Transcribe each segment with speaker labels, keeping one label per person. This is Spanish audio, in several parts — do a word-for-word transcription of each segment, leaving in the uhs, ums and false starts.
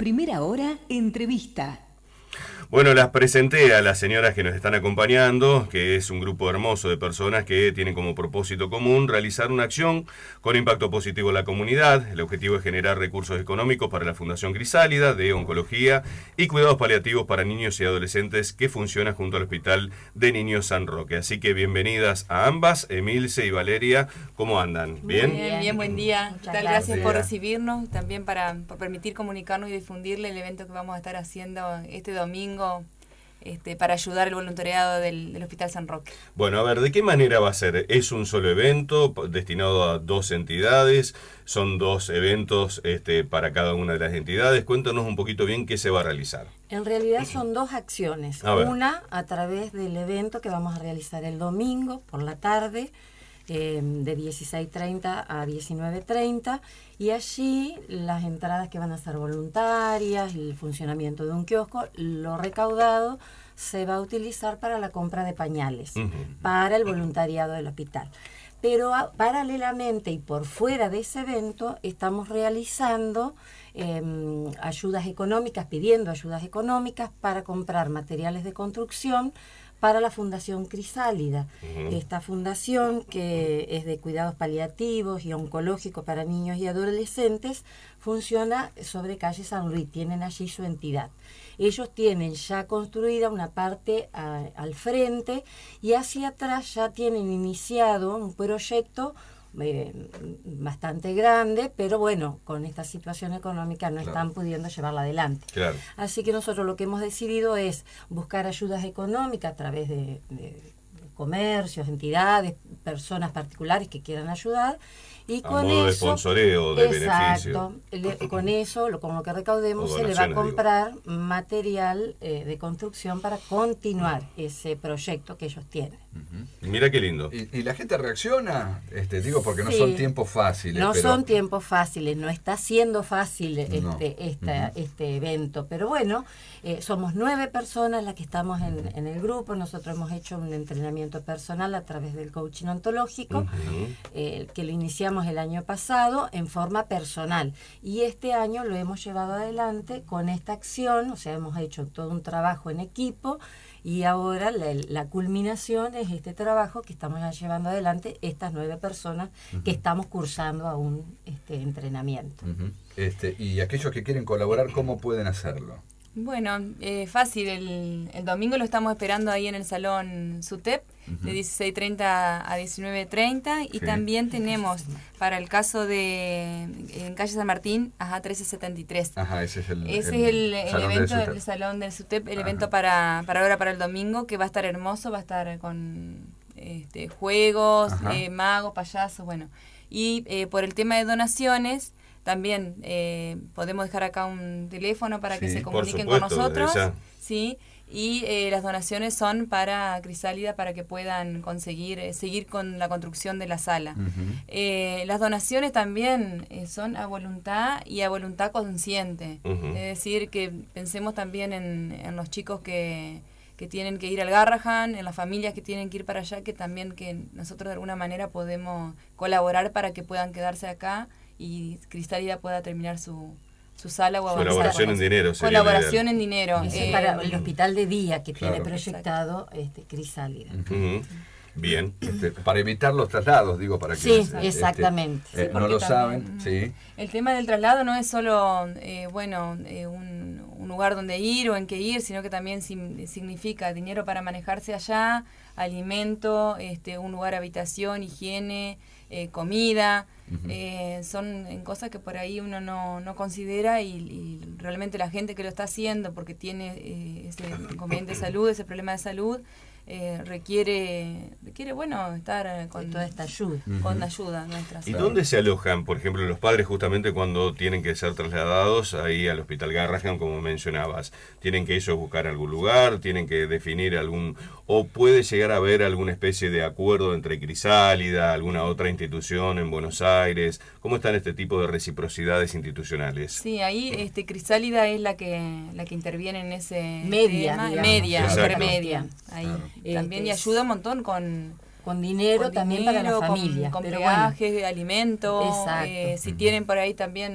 Speaker 1: Primera Hora, entrevista.
Speaker 2: Bueno, las presenté a las señoras que nos están acompañando, que es un grupo hermoso de personas que tienen como propósito común realizar una acción con impacto positivo en la comunidad. El objetivo es generar recursos económicos para la Fundación Crisálida de Oncología y cuidados paliativos para niños y adolescentes que funciona junto al Hospital de Niños San Roque. Así que bienvenidas a ambas, Emilce y Valeria. ¿Cómo andan? ¿Bien?
Speaker 3: Muy bien, bien, buen día.
Speaker 4: Muchas
Speaker 3: Tal,
Speaker 4: gracias.
Speaker 3: gracias por recibirnos, también para por permitir comunicarnos y difundirle el evento que vamos a estar haciendo este domingo este, para ayudar al voluntariado del, del Hospital San Roque.
Speaker 2: Bueno, a ver, ¿de qué manera va a ser? ¿Es un solo evento destinado a dos entidades? ¿Son dos eventos este, para cada una de las entidades? Cuéntanos un poquito bien qué se va a realizar.
Speaker 4: En realidad son dos acciones.
Speaker 2: A ver.
Speaker 4: Una a través del evento que vamos a realizar el domingo por la tarde, eh, de dieciséis treinta a diecinueve treinta, y allí las entradas que van a ser voluntarias, el funcionamiento de un kiosco, lo recaudado se va a utilizar para la compra de pañales, uh-huh. para el voluntariado del hospital. Pero a, paralelamente y por fuera de ese evento estamos realizando eh, ayudas económicas, pidiendo ayudas económicas para comprar materiales de construcción para la Fundación Crisálida. Uh-huh. Esta fundación, que es de cuidados paliativos y oncológicos para niños y adolescentes, funciona sobre calle San Luis, tienen allí su entidad. Ellos tienen ya construida una parte a, al frente y hacia atrás ya tienen iniciado un proyecto eh, bastante grande, pero bueno, con esta situación económica no claro. están pudiendo llevarla adelante.
Speaker 2: Claro.
Speaker 4: Así que nosotros lo que hemos decidido es buscar ayudas económicas a través de, de comercios, entidades, personas particulares que quieran ayudar. Y
Speaker 2: a
Speaker 4: con
Speaker 2: modo
Speaker 4: eso,
Speaker 2: de sponsoreo, de
Speaker 4: exacto,
Speaker 2: beneficio.
Speaker 4: Le, con eso, lo, con lo que recaudemos, se le va a comprar digo. material eh, de construcción para continuar uh-huh. ese proyecto que ellos tienen.
Speaker 2: Uh-huh. Mira qué lindo.
Speaker 5: ¿Y, y la gente reacciona? Este, digo, porque
Speaker 4: sí.
Speaker 5: no son tiempos fáciles.
Speaker 4: No
Speaker 5: pero...
Speaker 4: son tiempos fáciles, no está siendo fácil este,
Speaker 5: no.
Speaker 4: esta, uh-huh. este evento, pero bueno, eh, somos nueve personas las que estamos en, en el grupo. Nosotros hemos hecho un entrenamiento personal a través del coaching ontológico, uh-huh. eh, que lo iniciamos el año pasado en forma personal y este año lo hemos llevado adelante con esta acción, o sea, hemos hecho todo un trabajo en equipo y ahora la, la culminación es este trabajo que estamos llevando adelante estas nueve personas uh-huh. que estamos cursando aún este entrenamiento.
Speaker 5: Uh-huh. Este, y aquellos que quieren colaborar, ¿cómo pueden hacerlo?
Speaker 3: Bueno, eh, fácil, el, el domingo lo estamos esperando ahí en el Salón SUTEP, uh-huh. de dieciséis treinta a diecinueve treinta, y sí. también tenemos para el caso de en calle San Martín, ajá, trece setenta y tres.
Speaker 5: Ajá, ese es el,
Speaker 3: ese
Speaker 5: el,
Speaker 3: es el, el evento del Salón del SUTEP, el ajá. evento para, para ahora, para el domingo, que va a estar hermoso, va a estar con este, juegos, eh, magos, payasos, bueno. Y eh, por el tema de donaciones, también eh, podemos dejar acá un teléfono para sí, que se comuniquen
Speaker 2: supuesto,
Speaker 3: con nosotros, sí, y eh, las donaciones son para Crisálida para que puedan conseguir eh, seguir con la construcción de la sala. Uh-huh. Eh, las donaciones también eh, son a voluntad y a voluntad consciente, uh-huh. es decir, que pensemos también en, en los chicos que que tienen que ir al Garrahan, en las familias que tienen que ir para allá, que también que nosotros de alguna manera podemos colaborar para que puedan quedarse acá y Crisálida pueda terminar su, su sala o avanzar.
Speaker 2: Colaboración en dinero.
Speaker 3: Colaboración en dinero.
Speaker 4: Eso
Speaker 3: eh,
Speaker 4: es para el hospital de día que
Speaker 5: claro.
Speaker 4: tiene proyectado este, Crisálida.
Speaker 2: Uh-huh. Bien.
Speaker 5: Este, para evitar los traslados, digo, para que...
Speaker 4: Sí,
Speaker 5: este,
Speaker 4: exactamente.
Speaker 5: Eh,
Speaker 3: sí,
Speaker 5: no lo
Speaker 3: también,
Speaker 5: saben, sí.
Speaker 3: El tema del traslado no es solo, eh, bueno, eh, un, un lugar donde ir o en qué ir, sino que también sim, significa dinero para manejarse allá, alimento, este, un lugar, habitación, higiene, eh, comida. Uh-huh. Eh, son en cosas que por ahí uno no, no considera y, y realmente la gente que lo está haciendo porque tiene eh, ese inconveniente de salud, ese problema de salud, eh, requiere, requiere bueno estar con
Speaker 4: toda esta ayuda,
Speaker 3: con uh-huh. ayuda nuestra.
Speaker 2: ¿Y dónde se alojan, por ejemplo, los padres justamente cuando tienen que ser trasladados ahí al Hospital Garrahan, como mencionabas? ¿Tienen que ellos buscar algún lugar? ¿Tienen que definir algún, o puede llegar a haber alguna especie de acuerdo entre Crisálida, alguna otra institución en Buenos Aires? ¿Cómo están este tipo de reciprocidades institucionales?
Speaker 3: Sí, ahí este Crisálida es la que la que interviene en ese
Speaker 4: media,
Speaker 3: tema,
Speaker 4: digamos.
Speaker 3: media,
Speaker 2: Exacto.
Speaker 3: intermedia, ahí.
Speaker 5: Claro.
Speaker 3: También
Speaker 4: Eh,
Speaker 3: y ayuda un montón con
Speaker 4: con dinero
Speaker 3: con
Speaker 4: también
Speaker 3: dinero,
Speaker 4: para la familia,
Speaker 3: con, con
Speaker 4: pero
Speaker 3: peajes,
Speaker 4: bueno.
Speaker 3: alimentos,
Speaker 4: Exacto.
Speaker 3: eh, si
Speaker 5: Uh-huh.
Speaker 3: tienen por ahí también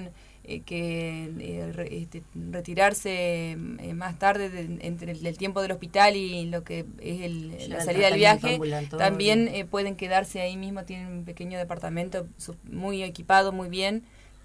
Speaker 3: eh, que eh, re, este, retirarse eh, más tarde de, entre el, el tiempo del hospital y lo que es el,
Speaker 4: Sí,
Speaker 3: la
Speaker 4: el
Speaker 3: salida del viaje,
Speaker 4: ambulatorio.
Speaker 3: también eh, pueden quedarse ahí mismo, tienen un pequeño departamento muy equipado, muy bien,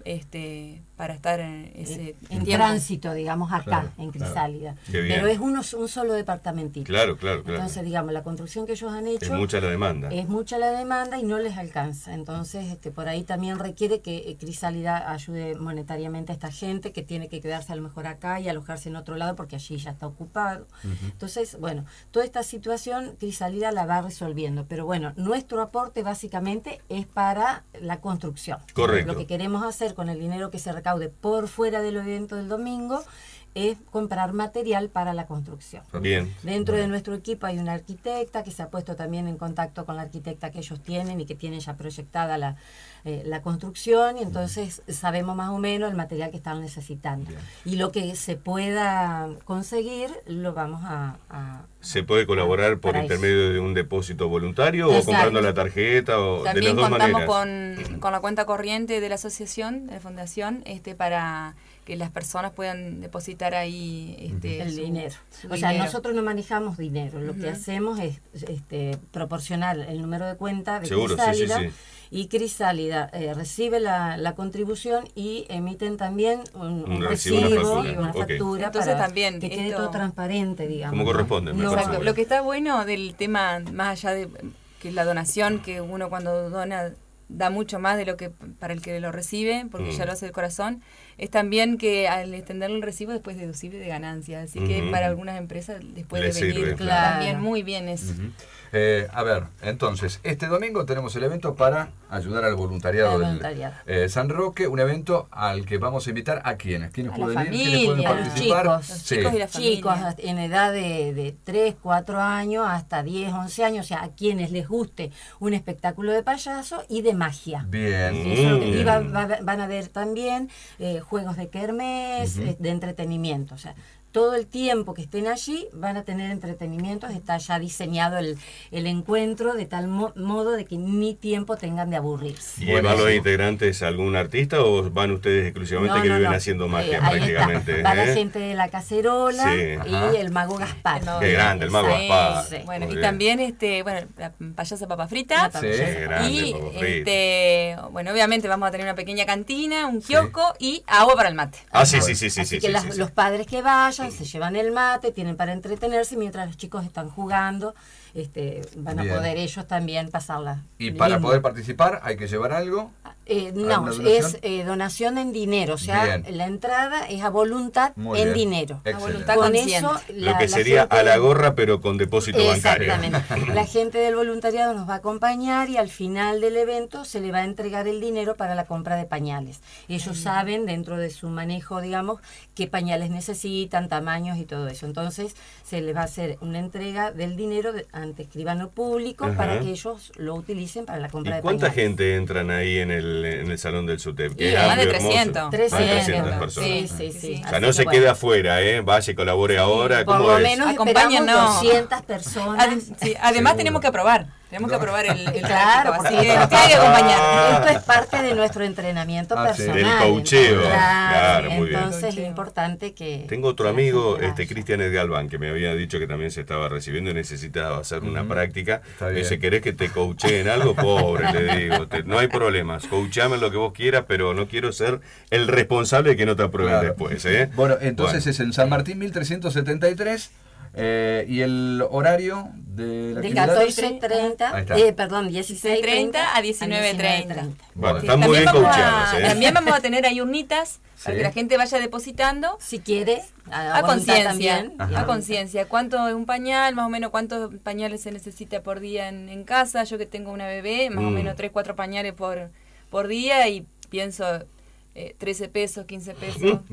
Speaker 3: este para estar en ese
Speaker 4: en
Speaker 3: tiempo.
Speaker 4: tránsito, digamos, acá,
Speaker 5: Claro,
Speaker 4: en
Speaker 5: claro.
Speaker 4: Crisálida.
Speaker 2: Qué bien.
Speaker 4: Pero es uno, un solo departamentito.
Speaker 2: Claro, claro, claro.
Speaker 4: Entonces, digamos, la construcción que ellos han hecho...
Speaker 2: Es mucha la demanda.
Speaker 4: Es mucha la demanda y no les alcanza. Entonces, este, por ahí también requiere que eh, Crisálida ayude monetariamente a esta gente que tiene que quedarse a lo mejor acá y alojarse en otro lado porque allí ya está ocupado. Uh-huh. Entonces, bueno, toda esta situación Crisálida la va resolviendo. Pero bueno, nuestro aporte básicamente es para la construcción.
Speaker 2: Correcto.
Speaker 4: Lo que queremos hacer con el dinero que se recaude por fuera del evento del domingo es comprar material para la construcción.
Speaker 2: Bien.
Speaker 4: Dentro de nuestro equipo hay una arquitecta que se ha puesto también en contacto con la arquitecta que ellos tienen y que tienen ya proyectada la, eh, la construcción, y entonces sabemos más o menos el material que están necesitando. Bien. Y lo que se pueda conseguir lo vamos a... a
Speaker 2: ¿Se puede colaborar por intermedio eso. de un depósito voluntario Exacto. o comprando la tarjeta? O
Speaker 3: También
Speaker 2: de las dos
Speaker 3: contamos
Speaker 2: maneras.
Speaker 3: Con, con la cuenta corriente de la asociación, de la fundación, este para que las personas puedan depositar ahí este,
Speaker 4: el
Speaker 3: su,
Speaker 4: dinero.
Speaker 3: Su
Speaker 4: o
Speaker 3: dinero.
Speaker 4: sea, nosotros no manejamos dinero, lo uh-huh. que hacemos es este, proporcionar el número de cuenta de
Speaker 2: Seguro,
Speaker 4: Crisálida,
Speaker 2: sí, sí, sí.
Speaker 4: y Crisálida eh, recibe la, la contribución y emiten también un, un, un recibo,
Speaker 2: una
Speaker 4: factura,
Speaker 2: factura,
Speaker 4: una
Speaker 2: okay.
Speaker 4: factura
Speaker 3: Entonces,
Speaker 4: para
Speaker 3: también
Speaker 4: que quede
Speaker 3: esto,
Speaker 4: todo transparente, digamos.
Speaker 2: Como corresponde.
Speaker 4: No,
Speaker 3: Exacto. Lo que está bueno del tema, más allá de que la donación, que uno cuando dona da mucho más de lo que para el que lo recibe, porque mm. ya lo hace del corazón, es también que al extenderle el recibo después deducible de ganancias, así uh-huh. que para algunas empresas después
Speaker 2: Le
Speaker 3: de venir
Speaker 2: sirve,
Speaker 3: claro. también muy bien eso.
Speaker 5: Uh-huh. eh, a ver, entonces, este domingo tenemos el evento para ayudar al voluntariado,
Speaker 4: el
Speaker 5: del
Speaker 4: voluntariado.
Speaker 5: Eh, San Roque, un evento al que vamos a invitar a quienes, ¿quiénes
Speaker 3: a
Speaker 5: pueden
Speaker 3: la
Speaker 5: ir?
Speaker 3: familia,
Speaker 5: ¿Quiénes pueden participar?
Speaker 4: Chicos,
Speaker 3: los
Speaker 5: sí.
Speaker 3: chicos y la
Speaker 4: chicos
Speaker 3: familia.
Speaker 4: en edad de, de tres, cuatro años hasta diez, once años, o sea, a quienes les guste un espectáculo de payaso y de magia.
Speaker 5: Bien.
Speaker 4: Eso,
Speaker 2: Mm.
Speaker 4: y va, va, van a ver también eh, juegos de kermés, uh-huh. eh, de entretenimiento, o sea, todo el tiempo que estén allí van a tener entretenimientos, está ya diseñado el, el encuentro de tal mo- modo de que ni tiempo tengan de aburrirse.
Speaker 2: ¿Y van los integrantes algún artista o van ustedes exclusivamente
Speaker 4: no,
Speaker 2: que
Speaker 4: no,
Speaker 2: viven
Speaker 4: no.
Speaker 2: haciendo magia
Speaker 4: eh,
Speaker 2: prácticamente?
Speaker 4: Va
Speaker 2: ¿eh?
Speaker 4: la gente de la cacerola
Speaker 2: sí.
Speaker 4: y el mago Gaspar.
Speaker 3: El mago
Speaker 2: Qué grande, el mago
Speaker 3: sí,
Speaker 2: Gaspar.
Speaker 3: Sí. Bueno,
Speaker 2: Muy
Speaker 3: y
Speaker 2: bien.
Speaker 3: también este, bueno, la payasa papa frita.
Speaker 4: La
Speaker 5: Sí.
Speaker 4: payasa.
Speaker 2: Qué grande,
Speaker 3: Y
Speaker 2: papa frita.
Speaker 3: este, bueno, obviamente vamos a tener una pequeña cantina, un kiosco sí. y agua para el mate.
Speaker 2: Ah, sí, sí, sí, sí,
Speaker 4: Así
Speaker 2: sí,
Speaker 4: que
Speaker 2: sí,
Speaker 4: las,
Speaker 2: sí, sí.
Speaker 4: los padres que vayan se llevan el mate, tienen para entretenerse mientras los chicos están jugando, este, van
Speaker 5: Bien.
Speaker 4: a poder ellos también pasarla.
Speaker 5: Y para
Speaker 4: lindo.
Speaker 5: poder participar hay que llevar algo.
Speaker 4: Eh, no,
Speaker 5: donación?
Speaker 4: es eh, donación en dinero, o sea,
Speaker 5: Bien.
Speaker 4: la entrada es a voluntad
Speaker 5: Muy
Speaker 4: en
Speaker 5: bien.
Speaker 4: dinero.
Speaker 5: Excelente.
Speaker 3: A voluntad
Speaker 4: Con
Speaker 3: consciente.
Speaker 4: eso,
Speaker 2: Lo
Speaker 4: la,
Speaker 2: que
Speaker 4: la
Speaker 2: sería
Speaker 4: gente
Speaker 2: a la
Speaker 4: del-
Speaker 2: gorra pero con depósito bancario.
Speaker 4: Exactamente. La gente del voluntariado nos va a acompañar y al final del evento se le va a entregar el dinero para la compra de pañales. Ellos saben, dentro de su manejo, digamos, qué pañales necesitan, tamaños y todo eso. Entonces, se les va a hacer una entrega del dinero de- ante escribano público
Speaker 2: Ajá.
Speaker 4: para que ellos lo utilicen para la compra
Speaker 2: ¿Y
Speaker 4: de
Speaker 2: cuánta
Speaker 4: pañales.
Speaker 2: gente entran ahí en el, en el salón del SUTEP? Que
Speaker 3: Y
Speaker 2: es
Speaker 3: más de
Speaker 2: amplio, hermoso.
Speaker 3: trescientos.
Speaker 2: Más de trescientas
Speaker 4: trescientos,
Speaker 2: personas.
Speaker 4: sí, sí, sí.
Speaker 3: Sí.
Speaker 2: O sea,
Speaker 4: Así
Speaker 2: no
Speaker 4: que
Speaker 2: se
Speaker 4: bueno,
Speaker 2: queda afuera, ¿eh? Vaya y colabore ahora.
Speaker 4: por
Speaker 2: ¿Cómo
Speaker 4: lo
Speaker 2: es?
Speaker 4: menos
Speaker 3: Acompáñanos.
Speaker 4: esperamos doscientas personas.
Speaker 3: Adem- sí, además
Speaker 5: Seguro.
Speaker 3: tenemos que aprobar, tenemos que aprobar el, el
Speaker 4: Claro,
Speaker 3: práctico,
Speaker 4: porque
Speaker 3: así que nos tiene que acompañar.
Speaker 4: Esto es parte de nuestro entrenamiento
Speaker 5: Ah, sí.
Speaker 4: personal.
Speaker 2: Del coacheo.
Speaker 4: Claro,
Speaker 2: Claro, muy bien.
Speaker 4: entonces es
Speaker 3: Coacheo.
Speaker 4: importante que...
Speaker 2: Tengo otro
Speaker 4: que la
Speaker 2: amigo,
Speaker 4: gente
Speaker 2: este
Speaker 4: vaya.
Speaker 2: Cristian Edgalván, que me había dicho que también se estaba recibiendo y necesitaba hacer una
Speaker 5: Ujú.
Speaker 2: práctica.
Speaker 5: Está
Speaker 2: Me
Speaker 5: bien.
Speaker 2: dice, ¿querés que te coachee en algo? Pobre, le digo. Te- no hay problemas. Coacheame en lo que vos quieras, pero no quiero ser el responsable de que no te aprueben
Speaker 5: Claro.
Speaker 2: después, ¿eh?
Speaker 5: Bueno, entonces
Speaker 2: Bueno.
Speaker 5: es en San Martín mil trescientos setenta y tres eh, y el horario de la
Speaker 4: De
Speaker 5: actividad.
Speaker 4: catorce treinta,
Speaker 5: Ahí está.
Speaker 4: eh, perdón, dieciséis treinta
Speaker 3: a diecinueve treinta.
Speaker 2: Bueno,
Speaker 3: Sí,
Speaker 2: están muy bien
Speaker 3: también vamos a-
Speaker 2: coacheados, ¿eh?
Speaker 3: También vamos a tener ahí urnitas para
Speaker 5: Sí.
Speaker 3: que la gente vaya depositando
Speaker 4: Si quiere, a,
Speaker 3: a
Speaker 4: voluntad
Speaker 3: conciencia.
Speaker 4: también.
Speaker 5: Ajá.
Speaker 3: A conciencia. ¿Cuánto es un pañal? Más o menos cuántos pañales se necesita por día en, en casa. Yo que tengo una bebé, más o
Speaker 2: Mm.
Speaker 3: menos tres, cuatro pañales por, por día y pienso eh, trece pesos, quince pesos.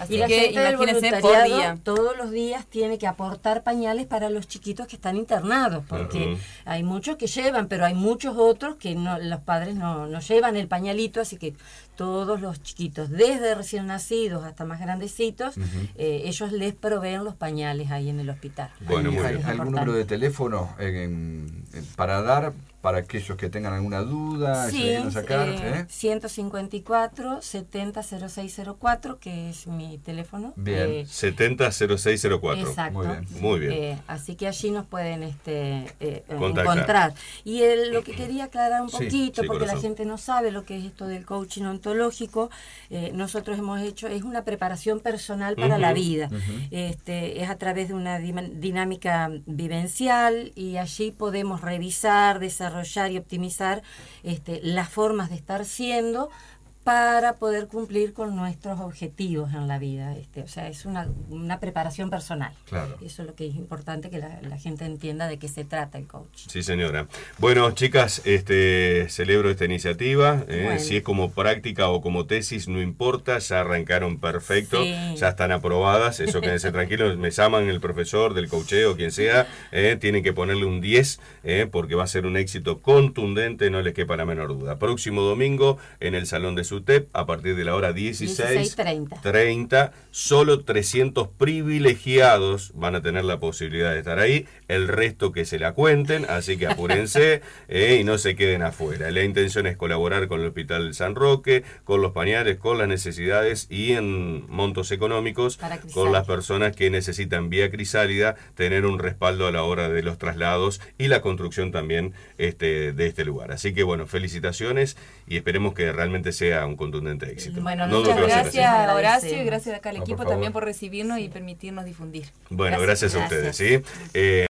Speaker 3: Así
Speaker 4: Y la
Speaker 3: que
Speaker 4: gente del
Speaker 3: imagínense por
Speaker 4: voluntariado
Speaker 3: día.
Speaker 4: todos los días tiene que aportar pañales para los chiquitos que están internados, porque
Speaker 2: Ujú.
Speaker 4: hay muchos que llevan, pero hay muchos otros que no, los padres no, no llevan el pañalito, así que todos los chiquitos, desde recién nacidos hasta más grandecitos,
Speaker 5: Ujú.
Speaker 4: eh, ellos les proveen los pañales ahí en el hospital.
Speaker 2: Bueno,
Speaker 5: ¿Hay,
Speaker 2: muy
Speaker 5: hay
Speaker 2: bien.
Speaker 5: algún
Speaker 4: Importante.
Speaker 5: número de teléfono en- en- para dar para aquellos que tengan alguna duda,
Speaker 4: Sí,
Speaker 5: si le quieren sacar?
Speaker 4: eh,
Speaker 5: ¿eh?
Speaker 4: ciento cincuenta y cuatro, setenta, cero seis cero cuatro, que es mi teléfono.
Speaker 5: Bien.
Speaker 4: Eh,
Speaker 2: setenta cero seis cero cuatro.
Speaker 4: Exacto.
Speaker 5: Muy bien.
Speaker 2: Muy bien.
Speaker 4: Eh, así que allí nos pueden este, eh,
Speaker 2: Contactar.
Speaker 4: encontrar. Y el- lo que quería aclarar un
Speaker 5: Sí,
Speaker 4: poquito,
Speaker 2: sí,
Speaker 4: porque la
Speaker 2: corazón.
Speaker 4: gente no sabe lo que es esto del coaching ontológico, eh, nosotros hemos hecho, es una preparación personal para
Speaker 2: Ujú,
Speaker 4: la vida.
Speaker 5: ujú.
Speaker 4: Este, es a través de una dim- dinámica vivencial y allí podemos revisar, desarrollar y optimizar este, las formas de estar siendo para poder cumplir con nuestros objetivos en la vida. Este, o sea, es una, una preparación personal.
Speaker 5: Claro.
Speaker 4: Eso es lo que es importante, que la, la gente entienda de qué se trata el coach.
Speaker 2: Sí, señora. Bueno, chicas, este celebro esta iniciativa. eh,
Speaker 4: Bueno.
Speaker 2: Si es como práctica o como tesis, no importa, ya arrancaron perfecto,
Speaker 4: Sí.
Speaker 2: ya están aprobadas. Eso quédense tranquilos, me llaman el profesor del coacheo, quien sea, eh, tienen que ponerle un diez, eh, porque va a ser un éxito contundente, no les quepa la menor duda. Próximo domingo en el Salón de SUTEP, a partir de la hora dieciséis
Speaker 4: dieciséis treinta.
Speaker 2: treinta, solo trescientos privilegiados van a tener la posibilidad de estar ahí, el resto que se la cuenten, así que apúrense eh, y no se queden afuera. La intención es colaborar con el Hospital San Roque, con los pañales, con las necesidades y en montos económicos
Speaker 4: Para Crisálida.
Speaker 2: con las personas que necesitan vía Crisálida tener un respaldo a la hora de los traslados y la construcción también este, de este lugar. Así que bueno, felicitaciones y esperemos que realmente sea un contundente éxito.
Speaker 4: Bueno,
Speaker 2: No
Speaker 3: Muchas
Speaker 2: dudo que va a ser así.
Speaker 3: gracias,
Speaker 4: así.
Speaker 3: Horacio, y gracias acá al
Speaker 5: No, por
Speaker 3: equipo
Speaker 5: favor.
Speaker 3: también por recibirnos y permitirnos difundir.
Speaker 2: Bueno, gracias, a
Speaker 4: Gracias.
Speaker 2: ustedes, ¿sí? Eh,